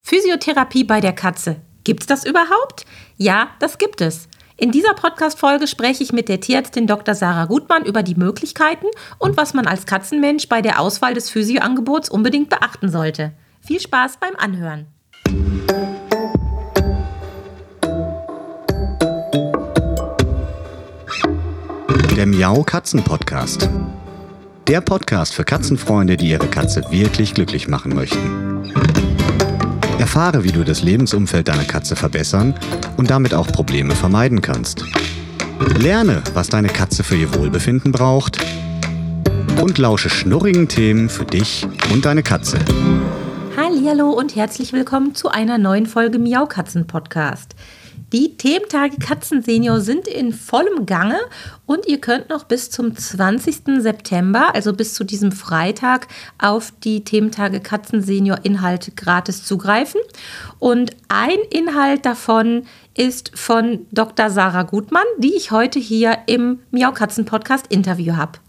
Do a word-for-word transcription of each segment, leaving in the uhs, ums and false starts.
Physiotherapie bei der Katze. Gibt's das überhaupt? Ja, das gibt es. In dieser Podcast-Folge spreche ich mit der Tierärztin Doktor Sarah Gutmann über die Möglichkeiten und was man als Katzenmensch bei der Auswahl des Physio-Angebots unbedingt beachten sollte. Viel Spaß beim Anhören. Der Miau-Katzen-Podcast. Der Podcast für Katzenfreunde, die ihre Katze wirklich glücklich machen möchten. Erfahre, wie du das Lebensumfeld deiner Katze verbessern und damit auch Probleme vermeiden kannst. Lerne, was deine Katze für ihr Wohlbefinden braucht und lausche schnurrigen Themen für dich und deine Katze. Hallihallo und herzlich willkommen zu einer neuen Folge Miau-Katzen-Podcast. Die Thementage Katzensenior sind in vollem Gange und ihr könnt noch bis zum zwanzigsten September, also bis zu diesem Freitag, auf die Thementage Katzensenior Inhalte gratis zugreifen. Und ein Inhalt davon ist von Doktor Sarah Gutmann, die ich heute hier im Miau-Katzen-Podcast Interview habe.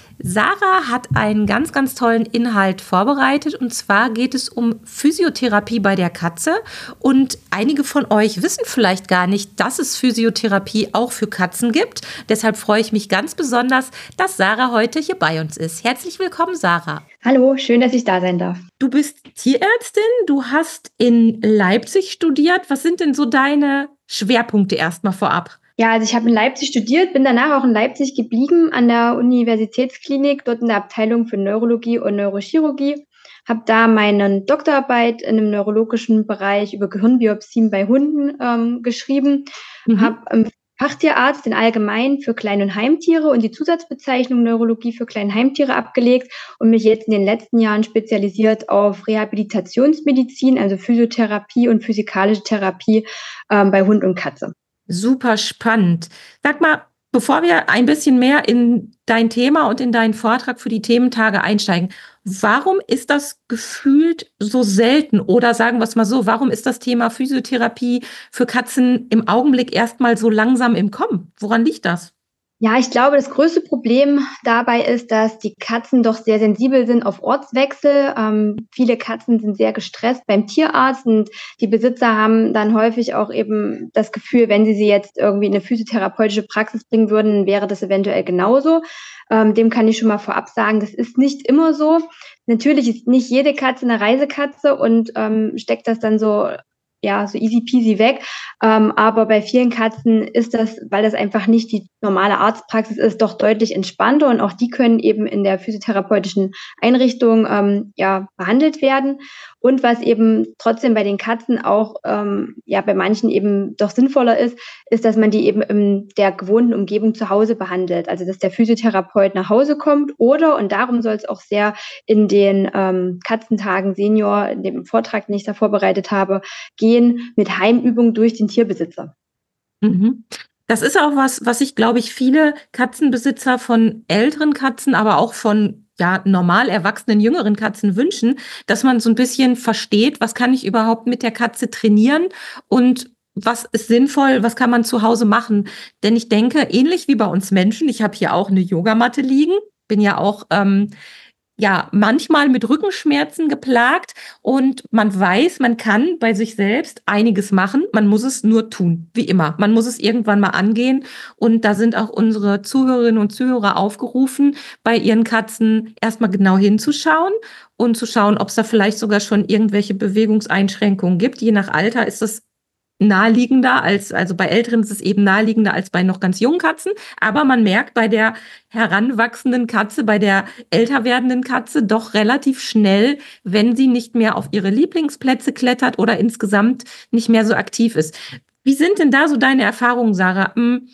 Sarah hat einen ganz, ganz tollen Inhalt vorbereitet und zwar geht es um Physiotherapie bei der Katze und einige von euch wissen vielleicht gar nicht, dass es Physiotherapie auch für Katzen gibt. Deshalb freue ich mich ganz besonders, dass Sarah heute hier bei uns ist. Herzlich willkommen, Sarah. Hallo, schön, dass ich da sein darf. Du bist Tierärztin, du hast in Leipzig studiert. Was sind denn so deine Schwerpunkte erstmal vorab? Ja, also ich habe in Leipzig studiert, bin danach auch in Leipzig geblieben an der Universitätsklinik, dort in der Abteilung für Neurologie und Neurochirurgie. Habe da meine Doktorarbeit in einem neurologischen Bereich über Gehirnbiopsien bei Hunden ähm, geschrieben. Mhm. Habe im Fachtierarzt den Allgemein für Klein- und Heimtiere und die Zusatzbezeichnung Neurologie für Klein- und Heimtiere abgelegt und mich jetzt in den letzten Jahren spezialisiert auf Rehabilitationsmedizin, also Physiotherapie und physikalische Therapie ähm, bei Hund und Katze. Super spannend. Sag mal, bevor wir ein bisschen mehr in dein Thema und in deinen Vortrag für die Thementage einsteigen, warum ist das gefühlt so selten? Oder sagen wir es mal so, warum ist das Thema Physiotherapie für Katzen im Augenblick erstmal so langsam im Kommen? Woran liegt das? Ja, ich glaube, das größte Problem dabei ist, dass die Katzen doch sehr sensibel sind auf Ortswechsel. Ähm, viele Katzen sind sehr gestresst beim Tierarzt und die Besitzer haben dann häufig auch eben das Gefühl, wenn sie sie jetzt irgendwie in eine physiotherapeutische Praxis bringen würden, wäre das eventuell genauso. Ähm, dem kann ich schon mal vorab sagen, das ist nicht immer so. Natürlich ist nicht jede Katze eine Reisekatze und ähm, steckt das dann so ja, so easy peasy weg. Ähm, aber bei vielen Katzen ist das, weil das einfach nicht die normale Arztpraxis ist, doch deutlich entspannter und auch die können eben in der physiotherapeutischen Einrichtung ähm, ja, behandelt werden. Und was eben trotzdem bei den Katzen auch ähm, ja bei manchen eben doch sinnvoller ist, ist, dass man die eben in der gewohnten Umgebung zu Hause behandelt. Also dass der Physiotherapeut nach Hause kommt oder, und darum soll es auch sehr in den ähm, Katzentagen Senior, in dem Vortrag, den ich da vorbereitet habe, gehen mit Heimübung durch den Tierbesitzer. Mhm. Das ist auch was, was sich, glaube ich, viele Katzenbesitzer von älteren Katzen, aber auch von ja, normal erwachsenen, jüngeren Katzen wünschen, dass man so ein bisschen versteht, was kann ich überhaupt mit der Katze trainieren und was ist sinnvoll, was kann man zu Hause machen. Denn ich denke, ähnlich wie bei uns Menschen, ich habe hier auch eine Yogamatte liegen, bin ja auch ähm, ja, manchmal mit Rückenschmerzen geplagt und man weiß, man kann bei sich selbst einiges machen, man muss es nur tun, wie immer. Man muss es irgendwann mal angehen und da sind auch unsere Zuhörerinnen und Zuhörer aufgerufen, bei ihren Katzen erstmal genau hinzuschauen und zu schauen, ob es da vielleicht sogar schon irgendwelche Bewegungseinschränkungen gibt. Je nach Alter ist das naheliegender als, also bei Älteren ist es eben naheliegender als bei noch ganz jungen Katzen. Aber man merkt bei der heranwachsenden Katze, bei der älter werdenden Katze doch relativ schnell, wenn sie nicht mehr auf ihre Lieblingsplätze klettert oder insgesamt nicht mehr so aktiv ist. Wie sind denn da so deine Erfahrungen, Sarah?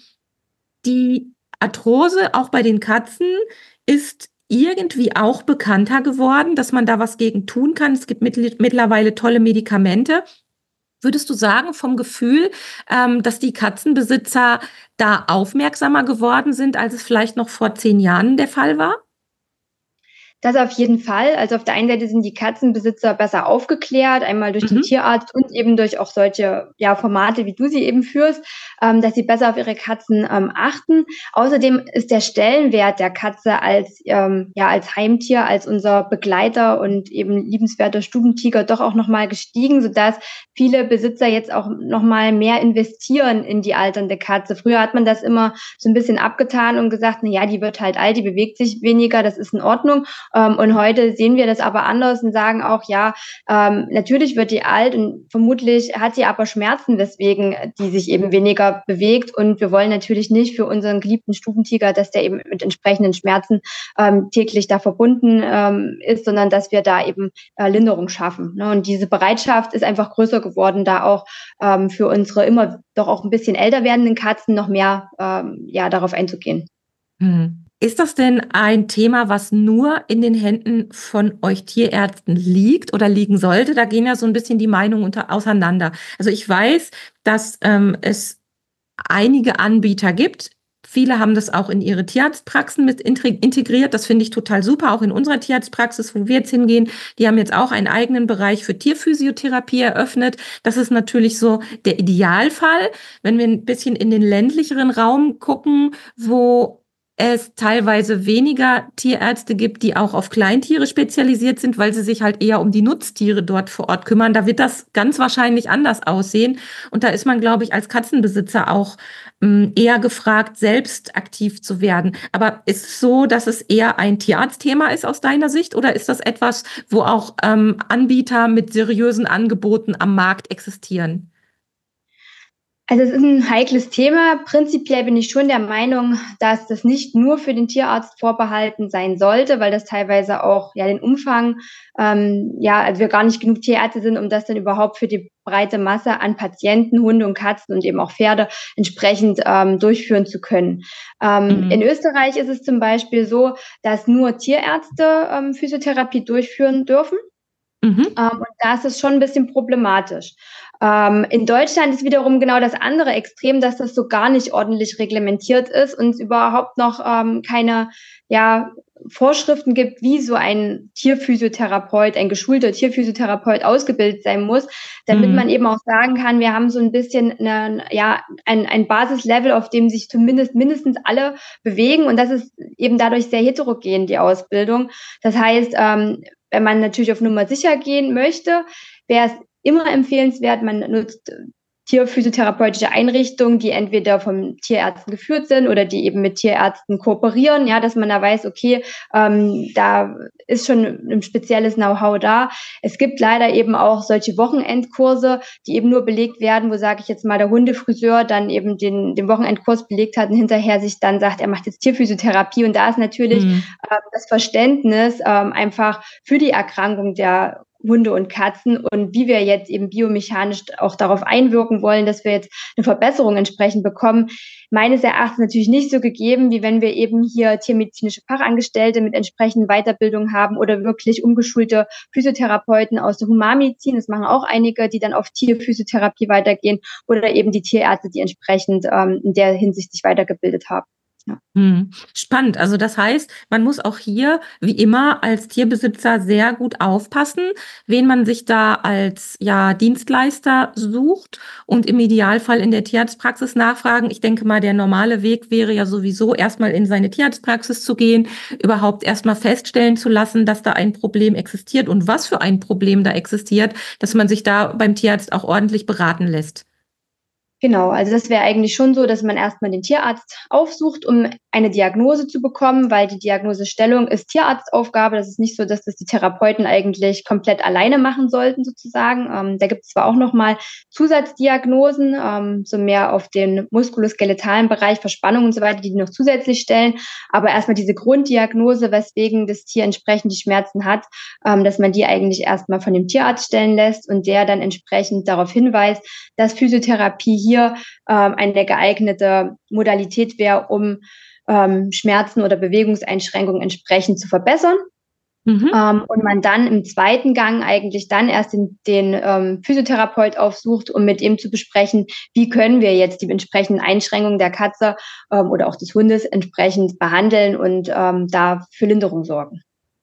Die Arthrose auch bei den Katzen ist irgendwie auch bekannter geworden, dass man da was gegen tun kann. Es gibt mittlerweile tolle Medikamente. Würdest du sagen, vom Gefühl, ähm, dass die Katzenbesitzer da aufmerksamer geworden sind, als es vielleicht noch vor zehn Jahren der Fall war? Das auf jeden Fall. Also auf der einen Seite sind die Katzenbesitzer besser aufgeklärt, einmal durch den Mhm. Tierarzt und eben durch auch solche ja, Formate, wie du sie eben führst, ähm, dass sie besser auf ihre Katzen ähm, achten. Außerdem ist der Stellenwert der Katze als, ähm, ja, als Heimtier, als unser Begleiter und eben liebenswerter Stubentiger doch auch nochmal gestiegen, sodass viele Besitzer jetzt auch nochmal mehr investieren in die alternde Katze. Früher hat man das immer so ein bisschen abgetan und gesagt, na ja, die wird halt alt, die bewegt sich weniger, das ist in Ordnung. Ähm, und heute sehen wir das aber anders und sagen auch, ja, ähm, natürlich wird die alt und vermutlich hat sie aber Schmerzen, weswegen die sich eben weniger bewegt. Und wir wollen natürlich nicht für unseren geliebten Stubentiger, dass der eben mit entsprechenden Schmerzen ähm, täglich da verbunden ähm, ist, sondern dass wir da eben äh, Linderung schaffen. Ne? Und diese Bereitschaft ist einfach größer geworden, da auch ähm, für unsere immer doch auch ein bisschen älter werdenden Katzen noch mehr ähm, ja, darauf einzugehen. Hm. Ist das denn ein Thema, was nur in den Händen von euch Tierärzten liegt oder liegen sollte? Da gehen ja so ein bisschen die Meinungen unter, auseinander. Also ich weiß, dass ähm, es einige Anbieter gibt. Viele haben das auch in ihre Tierarztpraxen mit integriert. Das finde ich total super. Auch in unserer Tierarztpraxis, wo wir jetzt hingehen, die haben jetzt auch einen eigenen Bereich für Tierphysiotherapie eröffnet. Das ist natürlich so der Idealfall. Wenn wir ein bisschen in den ländlicheren Raum gucken, wo es teilweise weniger Tierärzte gibt, die auch auf Kleintiere spezialisiert sind, weil sie sich halt eher um die Nutztiere dort vor Ort kümmern. Da wird das ganz wahrscheinlich anders aussehen. Und da ist man, glaube ich, als Katzenbesitzer auch ähm, eher gefragt, selbst aktiv zu werden. Aber ist es so, dass es eher ein Tierarztthema ist aus deiner Sicht? Oder ist das etwas, wo auch ähm, Anbieter mit seriösen Angeboten am Markt existieren? Also es ist ein heikles Thema. Prinzipiell bin ich schon der Meinung, dass das nicht nur für den Tierarzt vorbehalten sein sollte, weil das teilweise auch ja den Umfang, ähm, ja, also wir gar nicht genug Tierärzte sind, um das dann überhaupt für die breite Masse an Patienten, Hunde und Katzen und eben auch Pferde entsprechend ähm, durchführen zu können. Ähm, in Mhm. Österreich ist es zum Beispiel so, dass nur Tierärzte ähm, Physiotherapie durchführen dürfen. Mhm. Ähm, und da ist es schon ein bisschen problematisch. Ähm, in Deutschland ist wiederum genau das andere Extrem, dass das so gar nicht ordentlich reglementiert ist und es überhaupt noch ähm, keine ja, Vorschriften gibt, wie so ein Tierphysiotherapeut, ein geschulter Tierphysiotherapeut ausgebildet sein muss, damit man Mhm. eben auch sagen kann, wir haben so ein bisschen eine, ja, ein, ein Basislevel, auf dem sich zumindest mindestens alle bewegen. Und das ist eben dadurch sehr heterogen, die Ausbildung. Das heißt, ähm, wenn man natürlich auf Nummer sicher gehen möchte, wäre es immer empfehlenswert, man nutzt tierphysiotherapeutische Einrichtungen, die entweder vom Tierärzten geführt sind oder die eben mit Tierärzten kooperieren, ja, dass man da weiß, okay, ähm, da ist schon ein spezielles Know-how da. Es gibt leider eben auch solche Wochenendkurse, die eben nur belegt werden, wo, sage ich jetzt mal, der Hundefriseur dann eben den, den Wochenendkurs belegt hat und hinterher sich dann sagt, er macht jetzt Tierphysiotherapie. Und da ist natürlich Mhm. äh, das Verständnis ähm, einfach für die Erkrankung der Hunde und Katzen und wie wir jetzt eben biomechanisch auch darauf einwirken wollen, dass wir jetzt eine Verbesserung entsprechend bekommen, meines Erachtens natürlich nicht so gegeben, wie wenn wir eben hier tiermedizinische Fachangestellte mit entsprechenden Weiterbildung haben oder wirklich umgeschulte Physiotherapeuten aus der Humanmedizin. Das machen auch einige, die dann auf Tierphysiotherapie weitergehen oder eben die Tierärzte, die entsprechend ähm, in der Hinsicht sich weitergebildet haben. Ja. Hm. Spannend. Also das heißt, man muss auch hier, wie immer, als Tierbesitzer sehr gut aufpassen, wen man sich da als ja, Dienstleister sucht und im Idealfall in der Tierarztpraxis nachfragen. Ich denke mal, der normale Weg wäre ja sowieso erstmal in seine Tierarztpraxis zu gehen, überhaupt erstmal feststellen zu lassen, dass da ein Problem existiert und was für ein Problem da existiert, dass man sich da beim Tierarzt auch ordentlich beraten lässt. Genau, also das wäre eigentlich schon so, dass man erstmal den Tierarzt aufsucht, um eine Diagnose zu bekommen, weil die Diagnosestellung ist Tierarztaufgabe. Das ist nicht so, dass das die Therapeuten eigentlich komplett alleine machen sollten, sozusagen. Ähm, da gibt es zwar auch nochmal Zusatzdiagnosen, ähm, so mehr auf den muskuloskeletalen Bereich, Verspannung und so weiter, die die noch zusätzlich stellen, aber erstmal diese Grunddiagnose, weswegen das Tier entsprechend die Schmerzen hat, ähm, dass man die eigentlich erstmal von dem Tierarzt stellen lässt und der dann entsprechend darauf hinweist, dass Physiotherapie hier ähm, eine geeignete Modalität wäre, um ähm, Schmerzen oder Bewegungseinschränkungen entsprechend zu verbessern. Mhm. Ähm, und man dann im zweiten Gang eigentlich dann erst den, den ähm, Physiotherapeut aufsucht, um mit ihm zu besprechen, wie können wir jetzt die entsprechenden Einschränkungen der Katze ähm, oder auch des Hundes entsprechend behandeln und ähm, da für Linderung sorgen.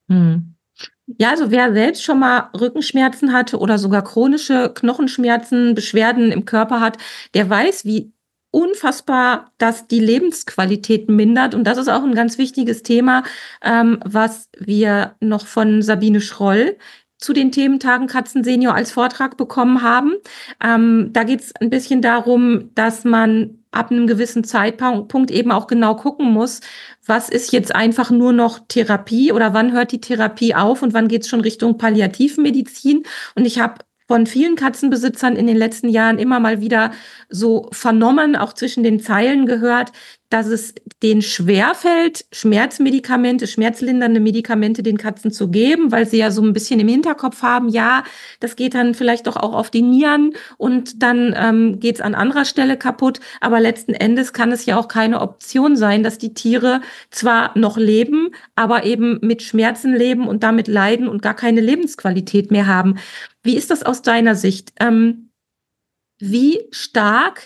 Hm. Ja, also wer selbst schon mal Rückenschmerzen hatte oder sogar chronische Knochenschmerzen, Beschwerden im Körper hat, der weiß, wie unfassbar das die Lebensqualität mindert. Und das ist auch ein ganz wichtiges Thema, ähm, was wir noch von Sabine Schroll zu den Thementagen Katzensenior als Vortrag bekommen haben. Ähm, da geht es ein bisschen darum, dass man ab einem gewissen Zeitpunkt eben auch genau gucken muss, was ist jetzt einfach nur noch Therapie oder wann hört die Therapie auf und wann geht es schon Richtung Palliativmedizin. Und ich habe von vielen Katzenbesitzern in den letzten Jahren immer mal wieder so vernommen, auch zwischen den Zeilen gehört, dass es denen schwerfällt, Schmerzmedikamente, schmerzlindernde Medikamente den Katzen zu geben, weil sie ja so ein bisschen im Hinterkopf haben, ja, das geht dann vielleicht doch auch auf die Nieren und dann ähm, geht es an anderer Stelle kaputt. Aber letzten Endes kann es ja auch keine Option sein, dass die Tiere zwar noch leben, aber eben mit Schmerzen leben und damit leiden und gar keine Lebensqualität mehr haben. Wie ist das aus deiner Sicht? Ähm, wie stark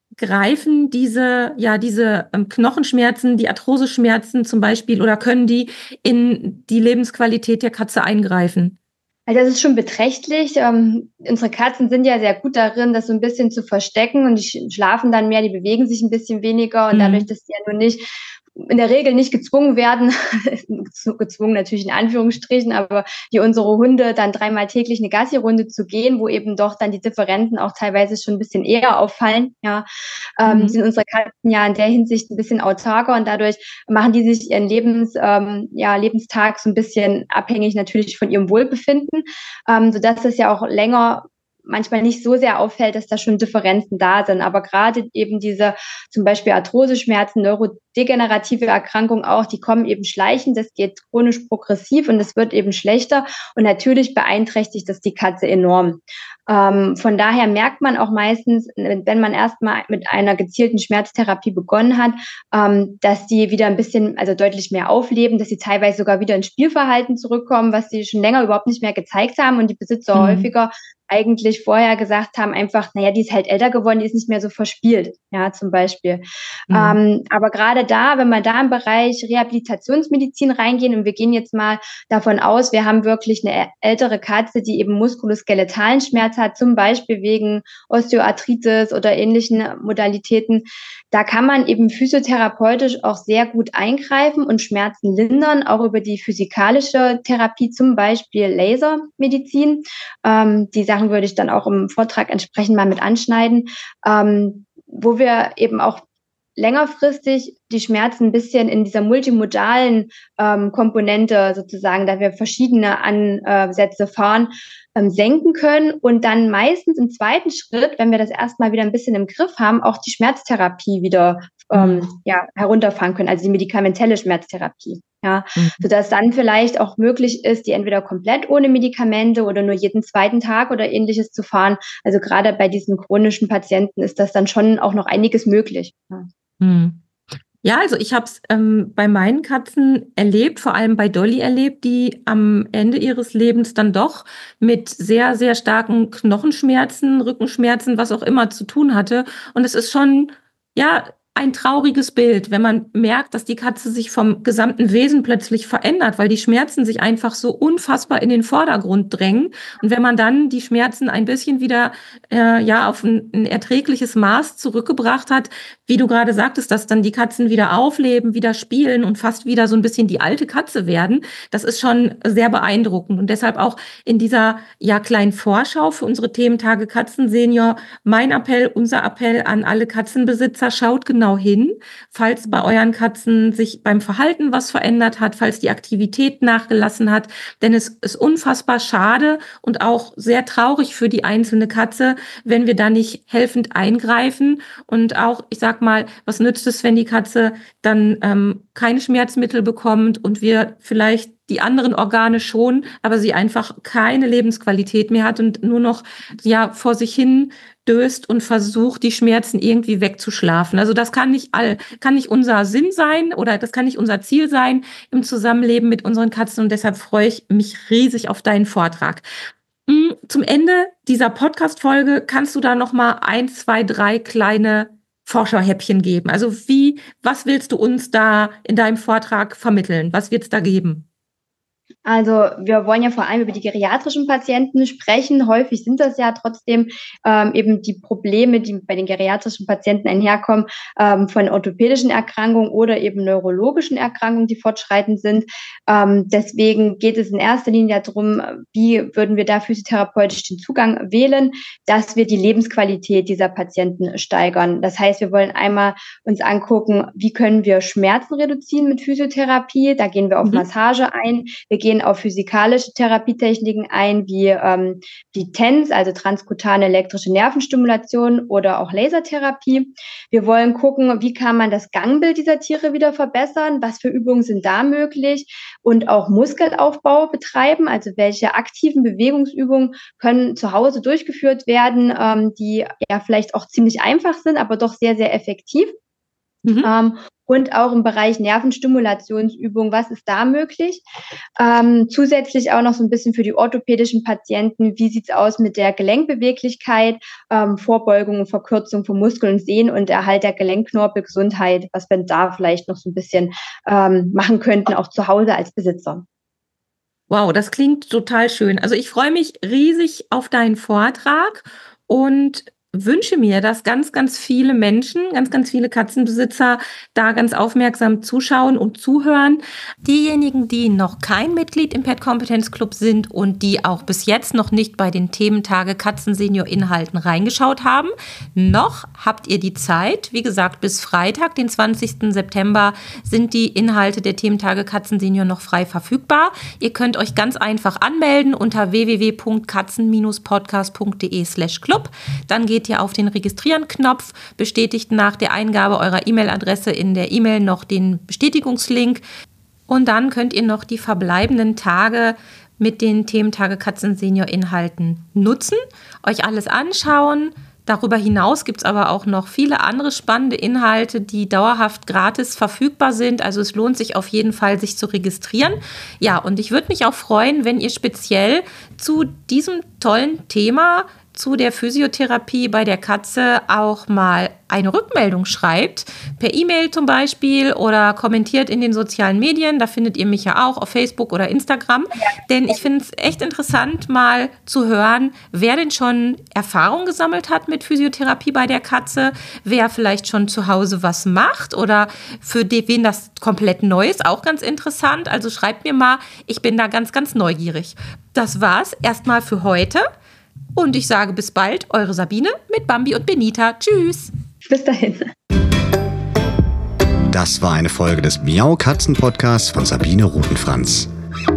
greifen diese, ja, diese ähm, Knochenschmerzen, die Arthroseschmerzen zum Beispiel, oder können die in die Lebensqualität der Katze eingreifen? Also das ist schon beträchtlich. Ähm, unsere Katzen sind ja sehr gut darin, das so ein bisschen zu verstecken und die schlafen dann mehr, die bewegen sich ein bisschen weniger und dadurch, Mhm. dass die ja nun nicht in der Regel nicht gezwungen werden, gezwungen natürlich in Anführungsstrichen, aber wie unsere Hunde dann dreimal täglich eine Gassi-Runde zu gehen, wo eben doch dann die Differenzen auch teilweise schon ein bisschen eher auffallen, ja, ähm, Mhm. sind unsere Katzen ja in der Hinsicht ein bisschen autarker und dadurch machen die sich ihren Lebens, ähm, ja, Lebenstag so ein bisschen abhängig natürlich von ihrem Wohlbefinden, ähm, sodass es ja auch länger manchmal nicht so sehr auffällt, dass da schon Differenzen da sind. Aber gerade eben diese zum Beispiel Arthroseschmerzen, neurodegenerative Erkrankungen auch, die kommen eben schleichend, das geht chronisch progressiv und es wird eben schlechter und natürlich beeinträchtigt das die Katze enorm. Ähm, von daher merkt man auch meistens, wenn man erstmal mit einer gezielten Schmerztherapie begonnen hat, ähm, dass die wieder ein bisschen, also deutlich mehr aufleben, dass sie teilweise sogar wieder ins Spielverhalten zurückkommen, was sie schon länger überhaupt nicht mehr gezeigt haben und die Besitzer Mhm. häufiger eigentlich vorher gesagt haben, einfach, naja, die ist halt älter geworden, die ist nicht mehr so verspielt, ja, zum Beispiel. Mhm. Ähm, aber gerade da, wenn wir da im Bereich Rehabilitationsmedizin reingehen und wir gehen jetzt mal davon aus, wir haben wirklich eine ältere Katze, die eben muskuloskeletalen Schmerz hat, zum Beispiel wegen Osteoarthritis oder ähnlichen Modalitäten, da kann man eben physiotherapeutisch auch sehr gut eingreifen und Schmerzen lindern, auch über die physikalische Therapie, zum Beispiel Lasermedizin. Ähm, die Sachen würde ich dann auch im Vortrag entsprechend mal mit anschneiden, ähm, wo wir eben auch längerfristig die Schmerzen ein bisschen in dieser multimodalen ähm, Komponente sozusagen, da wir verschiedene Ansätze fahren, ähm, senken können und dann meistens im zweiten Schritt, wenn wir das erstmal wieder ein bisschen im Griff haben, auch die Schmerztherapie wieder ähm, Mhm. ja, herunterfahren können, also die medikamentelle Schmerztherapie. Ja, Mhm. sodass dann vielleicht auch möglich ist, die entweder komplett ohne Medikamente oder nur jeden zweiten Tag oder ähnliches zu fahren. Also gerade bei diesen chronischen Patienten ist das dann schon auch noch einiges möglich. Ja. Mhm. Ja, also ich habe es ähm, bei meinen Katzen erlebt, vor allem bei Dolly erlebt, die am Ende ihres Lebens dann doch mit sehr, sehr starken Knochenschmerzen, Rückenschmerzen, was auch immer zu tun hatte. Und es ist schon, ja, ein trauriges Bild, wenn man merkt, dass die Katze sich vom gesamten Wesen plötzlich verändert, weil die Schmerzen sich einfach so unfassbar in den Vordergrund drängen. Und wenn man dann die Schmerzen ein bisschen wieder äh, ja, auf ein, ein erträgliches Maß zurückgebracht hat, wie du gerade sagtest, dass dann die Katzen wieder aufleben, wieder spielen und fast wieder so ein bisschen die alte Katze werden, das ist schon sehr beeindruckend. Und deshalb auch in dieser ja kleinen Vorschau für unsere Thementage Katzensenior mein Appell, unser Appell an alle Katzenbesitzer, schaut genau hin, falls bei euren Katzen sich beim Verhalten was verändert hat, falls die Aktivität nachgelassen hat, denn es ist unfassbar schade und auch sehr traurig für die einzelne Katze, wenn wir da nicht helfend eingreifen. Und auch, ich sag mal, was nützt es, wenn die Katze dann ähm, keine Schmerzmittel bekommt und wir vielleicht die anderen Organe schon, aber sie einfach keine Lebensqualität mehr hat und nur noch ja vor sich hin döst und versucht, die Schmerzen irgendwie wegzuschlafen. Also das kann nicht all, kann nicht unser Sinn sein oder das kann nicht unser Ziel sein im Zusammenleben mit unseren Katzen und deshalb freue ich mich riesig auf deinen Vortrag. Zum Ende dieser Podcast-Folge kannst du da noch mal ein, zwei, drei kleine Vorschauhäppchen geben. Also wie, was willst du uns da in deinem Vortrag vermitteln? Was wird es da geben? Also wir wollen ja vor allem über die geriatrischen Patienten sprechen. Häufig sind das ja trotzdem ähm, eben die Probleme, die bei den geriatrischen Patienten einherkommen, ähm, von orthopädischen Erkrankungen oder eben neurologischen Erkrankungen, die fortschreitend sind. Ähm, deswegen geht es in erster Linie darum, wie würden wir da physiotherapeutisch den Zugang wählen, dass wir die Lebensqualität dieser Patienten steigern. Das heißt, wir wollen einmal uns angucken, wie können wir Schmerzen reduzieren mit Physiotherapie. Da gehen wir auf Mhm. Massage ein. Wir gehen auf physikalische Therapietechniken ein, wie ähm, die T E N S, also transkutane elektrische Nervenstimulation oder auch Lasertherapie. Wir wollen gucken, wie kann man das Gangbild dieser Tiere wieder verbessern, was für Übungen sind da möglich und auch Muskelaufbau betreiben, also welche aktiven Bewegungsübungen können zu Hause durchgeführt werden, ähm, die ja vielleicht auch ziemlich einfach sind, aber doch sehr, sehr effektiv. Mhm. Ähm, und auch im Bereich Nervenstimulationsübungen, was ist da möglich? Ähm, zusätzlich auch noch so ein bisschen für die orthopädischen Patienten, wie sieht's aus mit der Gelenkbeweglichkeit, ähm, Vorbeugung und Verkürzung von Muskeln und Sehnen und Erhalt der Gelenkknorpelgesundheit, was wir da vielleicht noch so ein bisschen ähm, machen könnten, auch zu Hause als Besitzer. Wow, das klingt total schön. Also ich freue mich riesig auf deinen Vortrag und wünsche mir, dass ganz, ganz viele Menschen, ganz, ganz viele Katzenbesitzer da ganz aufmerksam zuschauen und zuhören. Diejenigen, die noch kein Mitglied im Pet Competence Club sind und die auch bis jetzt noch nicht bei den Thementage Katzen Senior Inhalten reingeschaut haben, noch habt ihr die Zeit. Wie gesagt, bis Freitag, den zwanzigsten September, sind die Inhalte der Thementage Katzen Senior noch frei verfügbar. Ihr könnt euch ganz einfach anmelden unter w w w punkt katzen podcast punkt d e slash club. Dann geht ihr auf den Registrieren-Knopf, bestätigt nach der Eingabe eurer E-Mail-Adresse in der E-Mail noch den Bestätigungslink und dann könnt ihr noch die verbleibenden Tage mit den Thementage Katzen Senior Inhalten nutzen, euch alles anschauen. Darüber hinaus gibt es aber auch noch viele andere spannende Inhalte, die dauerhaft gratis verfügbar sind. Also es lohnt sich auf jeden Fall, sich zu registrieren. Ja, und ich würde mich auch freuen, wenn ihr speziell zu diesem tollen Thema, zu der Physiotherapie bei der Katze, auch mal eine Rückmeldung schreibt, per E-Mail zum Beispiel oder kommentiert in den sozialen Medien. Da findet ihr mich ja auch auf Facebook oder Instagram. Denn ich finde es echt interessant, mal zu hören, wer denn schon Erfahrung gesammelt hat mit Physiotherapie bei der Katze, wer vielleicht schon zu Hause was macht oder für den, wen das komplett neu ist, auch ganz interessant. Also schreibt mir mal, ich bin da ganz, ganz neugierig. Das war's erstmal für heute. Und ich sage bis bald, eure Sabine mit Bambi und Benita. Tschüss. Bis dahin. Das war eine Folge des Miau Katzen Podcasts von Sabine Rutenfranz.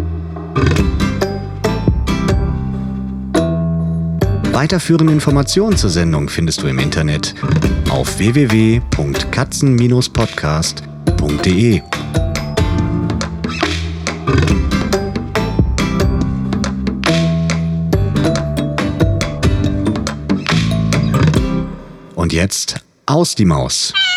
Weiterführende Informationen zur Sendung findest du im Internet auf w w w punkt katzen podcast punkt d e. Und jetzt aus die Maus.